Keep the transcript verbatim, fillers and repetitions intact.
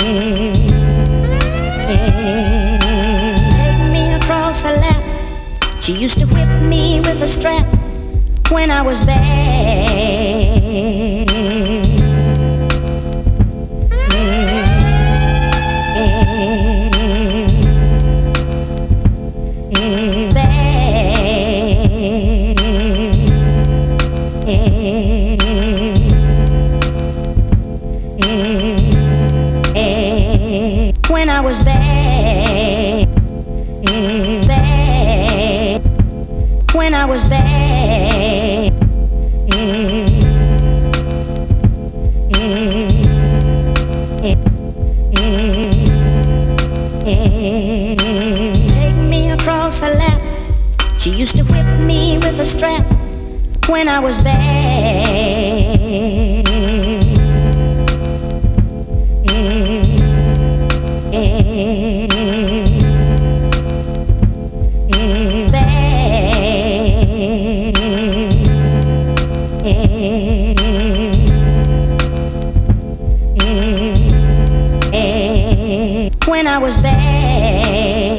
Take me across her lap. She used to whip me with a strap when I was bad. When I was bad, bad. When I was bad, take me across her lap. She used to whip me with a strap when I was bad. When I was bad.